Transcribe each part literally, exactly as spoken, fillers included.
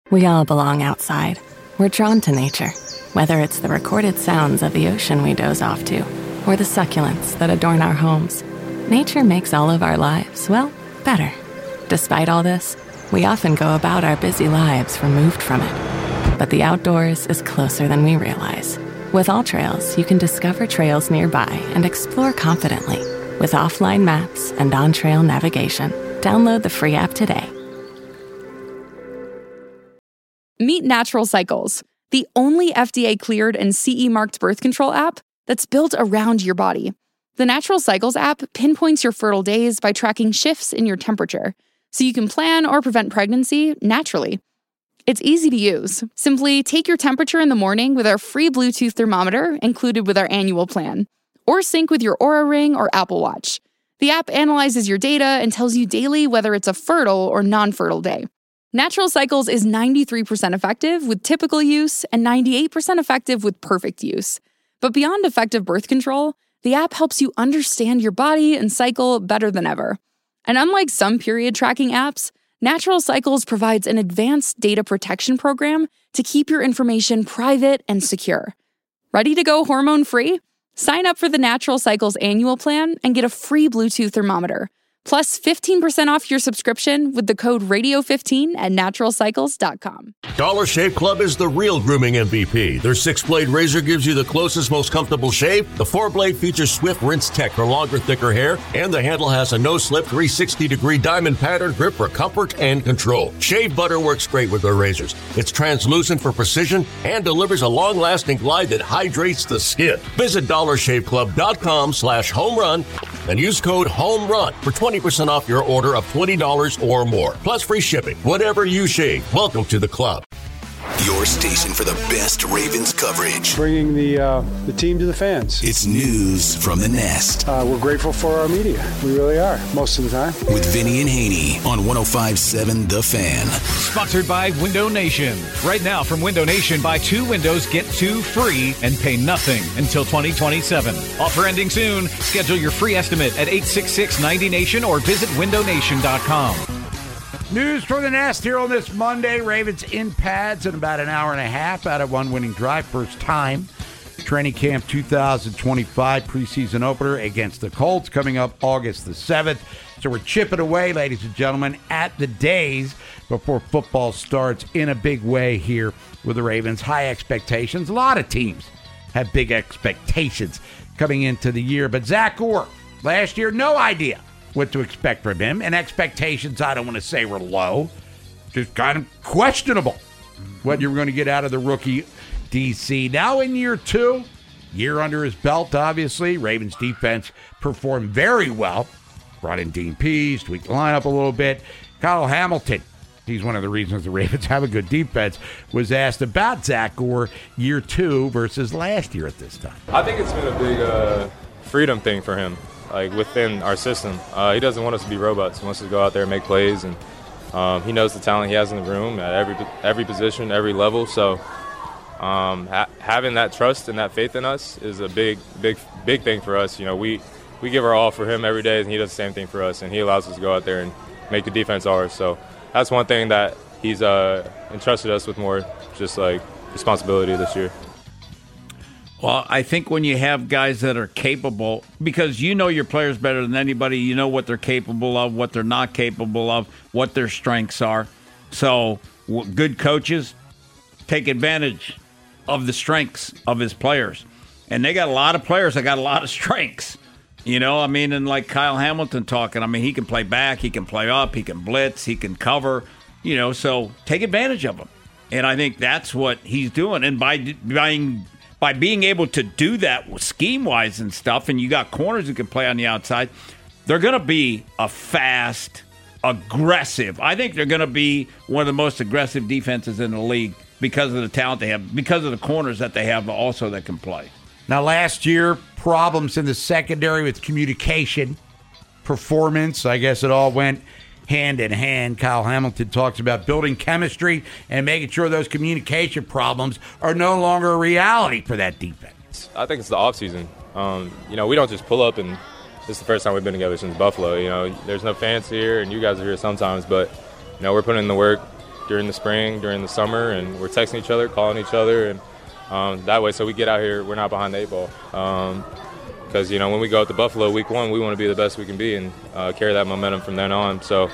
We all belong outside. We're drawn to nature, whether it's the recorded sounds of the ocean we doze off to, or the succulents that adorn our homes. Nature makes all of our lives, well, better. Despite all this, we often go about our busy lives removed from it. But the outdoors is closer than we realize. With AllTrails, you can discover trails nearby and explore confidently. With offline maps and on-trail navigation, download the free app today. Meet Natural Cycles, the only F D A-cleared and C E-marked birth control app that's built around your body. The Natural Cycles app pinpoints your fertile days by tracking shifts in your temperature, so you can plan or prevent pregnancy naturally. It's easy to use. Simply take your temperature in the morning with our free Bluetooth thermometer included with our annual plan, or sync with your Oura Ring or Apple Watch. The app analyzes your data and tells you daily whether it's a fertile or non-fertile day. Natural Cycles is ninety-three percent effective with typical use and ninety-eight percent effective with perfect use. But beyond effective birth control, the app helps you understand your body and cycle better than ever. And unlike some period tracking apps, Natural Cycles provides an advanced data protection program to keep your information private and secure. Ready to go hormone-free? Sign up for the Natural Cycles annual plan and get a free Bluetooth thermometer, plus fifteen percent off your subscription with the code radio fifteen at natural cycles dot com. Dollar Shave Club is the real grooming M V P. Their six-blade razor gives you the closest, most comfortable shave. The four-blade features swift rinse tech for longer, thicker hair. And the handle has a no-slip three hundred sixty degree diamond pattern grip for comfort and control. Shave butter works great with their razors. It's translucent for precision and delivers a long-lasting glide that hydrates the skin. Visit dollar shave club dot com slash home run and use code HOMERUN for twenty percent off your order of twenty dollars or more, plus free shipping. Whatever you shave, welcome to the club. Your station for the best Ravens coverage. Bringing the uh, the team to the fans. It's news from the Nest. Uh, we're grateful for our media. We really are, most of the time. With Vinny and Haney on one oh five point seven The Fan. Sponsored by Window Nation. Right now from Window Nation, buy two windows, get two free, and pay nothing until twenty twenty-seven. Offer ending soon. Schedule your free estimate at eight six six ninety nation or visit window nation dot com. News from the Nest here on this Monday. Ravens in pads in about an hour and a half out of one winning drive. First time. Training camp two thousand twenty-five preseason opener against the Colts coming up August the seventh. So we're chipping away, ladies and gentlemen, at the days before football starts in a big way here with the Ravens. High expectations. A lot of teams have big expectations coming into the year. But Zach Orr, last year, no idea what to expect from him, and expectations, I don't want to say were low, just kind of questionable what you're going to get out of the rookie D C. Now in year two, year under his belt, obviously, Ravens defense performed very well. Brought in Dean Pease, tweaked the lineup a little bit. Kyle Hamilton, he's one of the reasons the Ravens have a good defense, was asked about Zach Orr year two versus last year at this time. I think it's been a big uh, freedom thing for him. Like within our system, uh, he doesn't want us to be robots. He wants us to go out there and make plays, and um, he knows the talent he has in the room at every every position, every level. So um, ha- having that trust and that faith in us is a big, big, big thing for us. You know, we we give our all for him every day, and he does the same thing for us, and he allows us to go out there and make the defense ours. So that's one thing that he's uh, entrusted us with more, just like responsibility this year. Well, I think when you have guys that are capable, because you know your players better than anybody, you know what they're capable of, what they're not capable of, what their strengths are. So w- good coaches take advantage of the strengths of his players. And they got a lot of players that got a lot of strengths. You know, I mean, and like Kyle Hamilton talking, I mean, he can play back, he can play up, he can blitz, he can cover, you know, so take advantage of them. And I think that's what he's doing. And by being... By being able to do that scheme-wise and stuff, and you got corners who can play on the outside, they're going to be a fast, aggressive. I think they're going to be one of the most aggressive defenses in the league because of the talent they have, because of the corners that they have also that can play. Now, last year, problems in the secondary with communication, performance. I guess it all went hand in hand. Kyle Hamilton talks about building chemistry and making sure those communication problems are no longer a reality for that defense. I think it's the offseason. Um, you know, we don't just pull up and this is the first time we've been together since Buffalo. You know, there's no fans here and you guys are here sometimes, but, you know, we're putting in the work during the spring, during the summer, and we're texting each other, calling each other, and um, that way, so we get out here, we're not behind the eight ball. Because, um, you know, when we go out to Buffalo week one, we want to be the best we can be and uh, carry that momentum from then on. So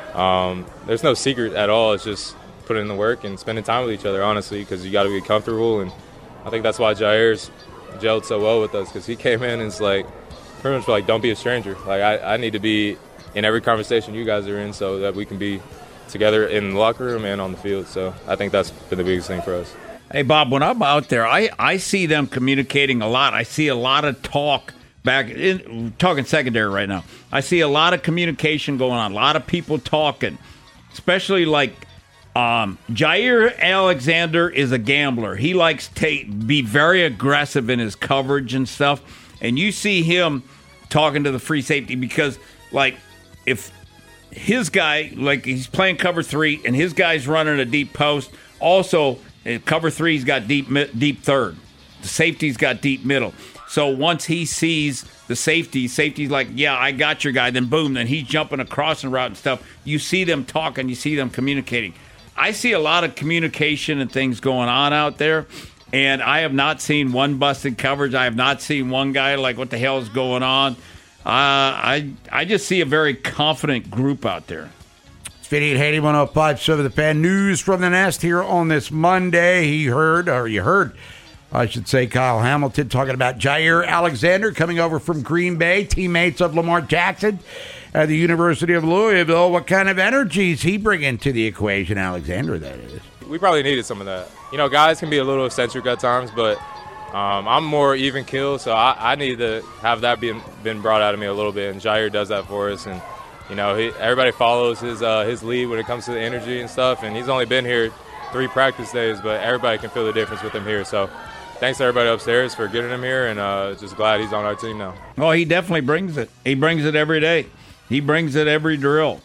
um, there's no secret at all. It's just putting in the work and spending time with each other, honestly, because you got to be comfortable. And I think that's why Jair's gelled so well with us, because he came in and it's like, pretty much like, don't be a stranger. Like, I, I need to be in every conversation you guys are in so that we can be together in the locker room and on the field. So I think that's been the biggest thing for us. Hey, Bob, when I'm out there, I, I see them communicating a lot. I see a lot of talk back in talking secondary right now. I see a lot of communication going on, a lot of people talking, especially like um, Jair Alexander is a gambler. He likes to be very aggressive in his coverage and stuff. And you see him talking to the free safety because, like, if his guy, like, he's playing cover three and his guy's running a deep post, also – cover three's got deep deep third. The safety's got deep middle. So once he sees the safety, safety's like, yeah, I got your guy. Then boom, then he's jumping across the route and stuff. You see them talking. You see them communicating. I see a lot of communication and things going on out there, and I have not seen one busted coverage. I have not seen one guy like, what the hell is going on? Uh, I I just see a very confident group out there. fifty-eight Haiti one oh five seven The Fan. News from the Nest here on this Monday. He heard, or you heard, I should say, Kyle Hamilton talking about Jair Alexander coming over from Green Bay, teammates of Lamar Jackson at the University of Louisville. What kind of energies he bringing to the equation, Alexander, that is? We probably needed some of that. You know, guys can be a little eccentric at times, but um, I'm more even keel, so I, I need to have that being been brought out of me a little bit, and Jair does that for us. And you know, he, everybody follows his uh, his lead when it comes to the energy and stuff, and he's only been here three practice days, but everybody can feel the difference with him here. So thanks to everybody upstairs for getting him here, and uh, just glad he's on our team now. Oh, he definitely brings it. He brings it every day. He brings it every drill.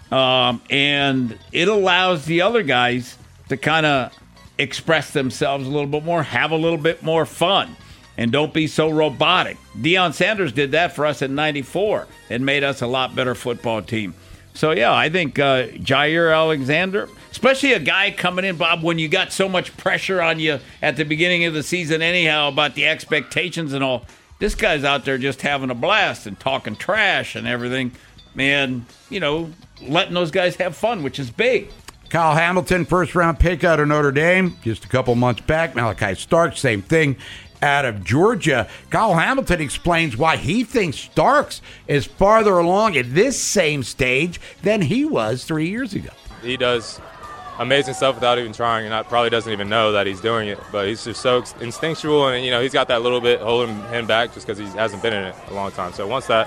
Um, and it allows the other guys to kind of express themselves a little bit more, have a little bit more fun, and don't be so robotic. Deion Sanders did that for us in ninety-four and made us a lot better football team. So, yeah, I think uh, Jair Alexander, especially a guy coming in, Bob, when you got so much pressure on you at the beginning of the season anyhow about the expectations and all, this guy's out there just having a blast and talking trash and everything. And, you know, letting those guys have fun, which is big. Kyle Hamilton, first-round pick out of Notre Dame just a couple months back. Malachi Starks, same thing, out of Georgia. Kyle Hamilton explains why he thinks Starks is farther along at this same stage than he was three years ago. He does amazing stuff without even trying, and probably doesn't even know that he's doing it. But he's just so instinctual, and, you know, he's got that little bit holding him back just because he hasn't been in it a long time. So once that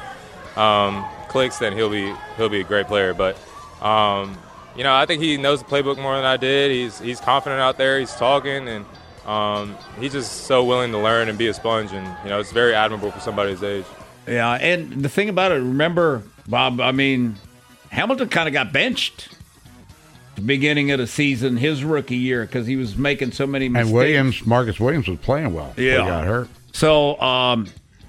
um, clicks, then he'll be he'll be a great player. But um, you know, I think he knows the playbook more than I did. He's he's confident out there. He's talking, and um, he's just so willing to learn and be a sponge. And, you know, it's very admirable for somebody his age. Yeah, and the thing about it, remember, Bob, I mean, Hamilton kind of got benched at the beginning of the season, his rookie year, because he was making so many mistakes. And Williams, Marcus Williams was playing well. Yeah. He got hurt. So, um,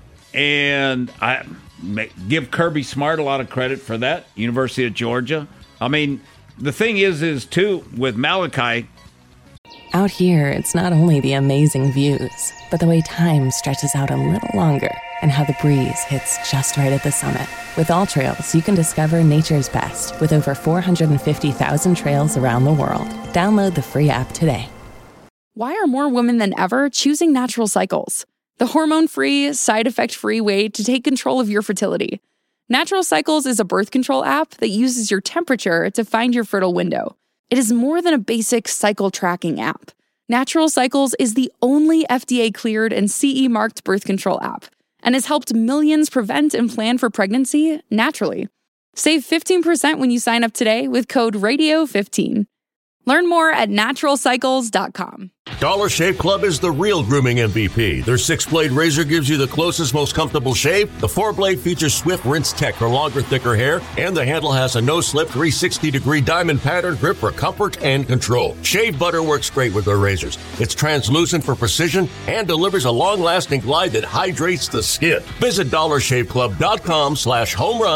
and I give Kirby Smart a lot of credit for that, University of Georgia. I mean, the thing is, is too, with Malachi. Out here, it's not only the amazing views, but the way time stretches out a little longer and how the breeze hits just right at the summit. With All Trails, you can discover nature's best with over four hundred fifty thousand trails around the world. Download the free app today. Why are more women than ever choosing Natural Cycles? The hormone-free, side-effect-free way to take control of your fertility. Natural Cycles is a birth control app that uses your temperature to find your fertile window. It is more than a basic cycle tracking app. Natural Cycles is the only F D A-cleared and C E-marked birth control app and has helped millions prevent and plan for pregnancy naturally. Save fifteen percent when you sign up today with code radio fifteen. Learn more at natural cycles dot com. Dollar Shave Club is the real grooming M V P. Their six-blade razor gives you the closest, most comfortable shave. The four-blade features Swift Rinse Tech for longer, thicker hair. And the handle has a no-slip three hundred sixty degree diamond pattern grip for comfort and control. Shave butter works great with their razors. It's translucent for precision and delivers a long-lasting glide that hydrates the skin. Visit dollar shave club dot com slash home run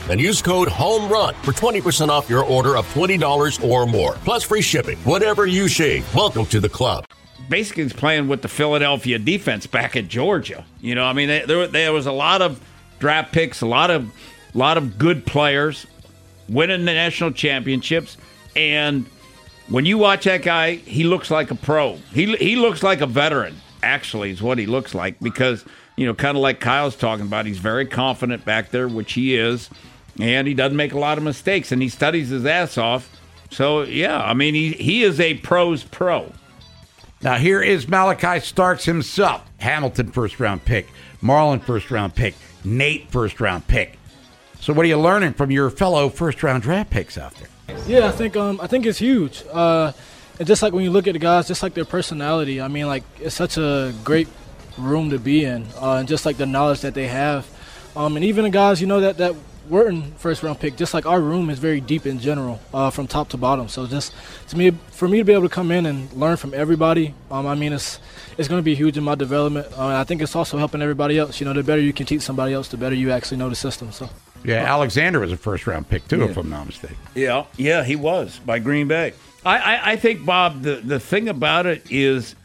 and use code HOMERUN for twenty percent off your order of twenty dollars or more, plus free shipping. Whatever you shave, welcome to the club. Basically, he's playing with the Philadelphia defense back at Georgia. You know, I mean, there, there was a lot of draft picks, a lot of, lot of good players winning the national championships, and when you watch that guy, he looks like a pro. He he looks like a veteran, actually, is what he looks like, because, you know, kind of like Kyle's talking about, he's very confident back there, which he is, and he doesn't make a lot of mistakes, and he studies his ass off. So, yeah, I mean, he, he is a pro's pro. Now, here is Malachi Starks himself. Hamilton first-round pick, Marlon first-round pick, Nate first-round pick. So what are you learning from your fellow first-round draft picks out there? Yeah, I think um, I think it's huge. Uh, and just like when you look at the guys, just like their personality, I mean, like, it's such a great room to be in, uh, and just like the knowledge that they have. Um, and even the guys, you know, that, that weren't first-round pick, just like our room is very deep in general, uh, from top to bottom. So just to me, for me to be able to come in and learn from everybody, um, I mean, it's it's going to be huge in my development. Uh, and I think it's also helping everybody else. You know, the better you can teach somebody else, the better you actually know the system. So. Yeah, Alexander was a first-round pick, too, yeah. if I'm not mistaken. Yeah, yeah, he was, by Green Bay. I, I, I think, Bob, the, the thing about it is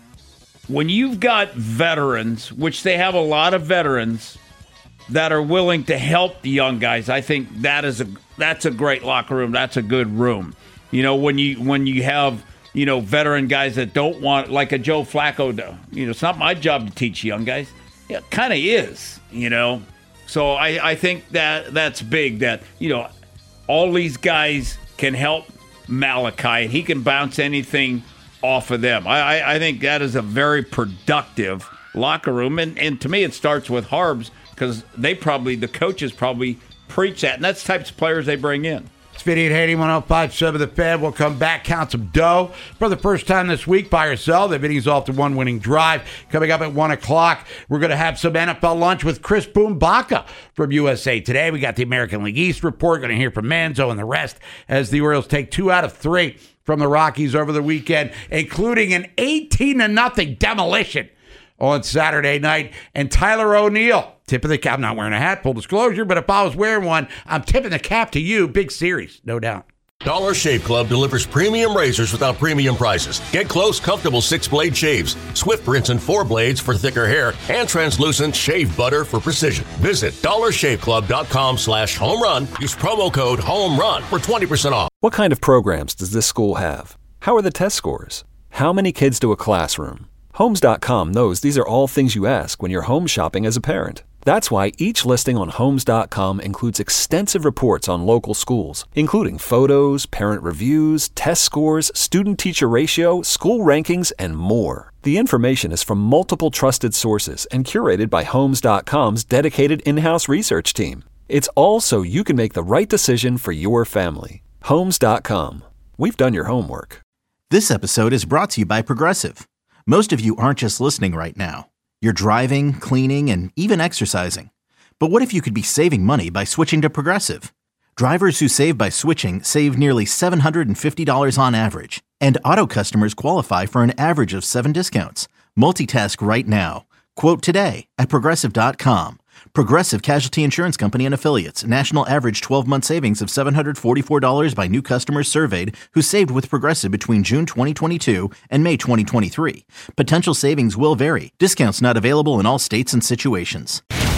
when you've got veterans, which they have a lot of veterans that are willing to help the young guys, I think that is a that's a great locker room. That's a good room. You know, when you when you have, you know, veteran guys that don't want, like a Joe Flacco, you know, it's not my job to teach young guys. Yeah, it kind of is, you know. So I, I think that that's big, that, you know, all these guys can help Malachi, and he can bounce anything off of them. I, I, I think that is a very productive locker room. And, and to me, it starts with Harbs, because they probably, the coaches probably preach that, and that's the types of players they bring in. It's Vinny and Haney, one oh five point seven The Fan. We'll come back, count some dough. For the first time this week, buy or sell. The Vinny's off to one winning drive. Coming up at one o'clock, we're going to have some N F L lunch with Chris Boombaka from U S A Today. We got the American League East report. Going to hear from Manzo and the rest as the Orioles take two out of three from the Rockies over the weekend, including an eighteen to nothing demolition on Saturday night. And Tyler O'Neill, tip of the cap. I'm not wearing a hat, full disclosure, but if I was wearing one, I'm tipping the cap to you. Big series, no doubt. Dollar Shave Club delivers premium razors without premium prices. Get close, comfortable six-blade shaves, swift rinse and four blades for thicker hair, and translucent shave butter for precision. Visit dollar shave club dot com slash home run. Use promo code HOMERUN for twenty percent off. What kind of programs does this school have? How are the test scores? How many kids do a classroom? Homes dot com knows these are all things you ask when you're home shopping as a parent. That's why each listing on Homes dot com includes extensive reports on local schools, including photos, parent reviews, test scores, student-teacher ratio, school rankings, and more. The information is from multiple trusted sources and curated by Homes dot com's dedicated in-house research team. It's all so you can make the right decision for your family. Homes dot com. We've done your homework. This episode is brought to you by Progressive. Most of you aren't just listening right now. You're driving, cleaning, and even exercising. But what if you could be saving money by switching to Progressive? Drivers who save by switching save nearly seven hundred fifty dollars on average. And auto customers qualify for an average of seven discounts. Multitask right now. Quote today at Progressive dot com. Progressive Casualty Insurance Company and Affiliates. National average twelve-month savings of seven hundred forty-four dollars by new customers surveyed who saved with Progressive between June twenty twenty-two and May twenty twenty-three. Potential savings will vary. Discounts not available in all states and situations.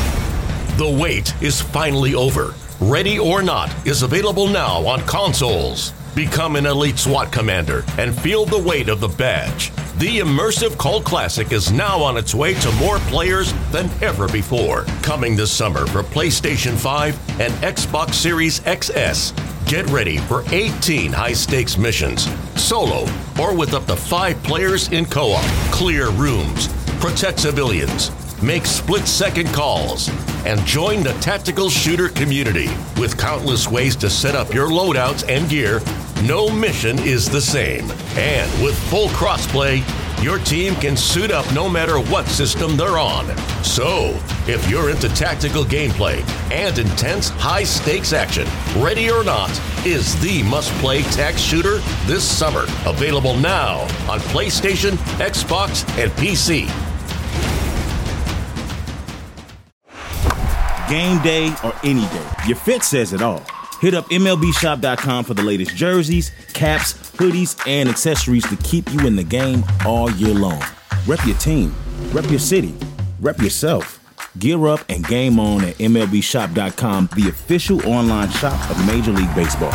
The wait is finally over. Ready or Not is available now on consoles. Become an elite SWAT commander and feel the weight of the badge. The immersive cult classic is now on its way to more players than ever before. Coming this summer for PlayStation five and Xbox Series X S. Get ready for eighteen high-stakes missions, solo or with up to five players in co-op. Clear rooms, protect civilians, make split-second calls, and join the tactical shooter community. With countless ways to set up your loadouts and gear, no mission is the same. And with full crossplay, your team can suit up no matter what system they're on. So, if you're into tactical gameplay and intense high-stakes action, Ready or Not is the must-play tac shooter this summer. Available now on PlayStation, Xbox, and P C. game day or any day. Your fit says it all. Hit up M L B shop dot com for the latest jerseys, caps, hoodies, and accessories to keep you in the game all year long. Rep your team, rep your city, rep yourself. Gear up and game on at M L B shop dot com, the official online shop of Major League Baseball.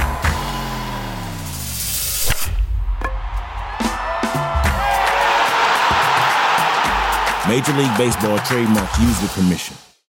Major League Baseball trademarks used with permission.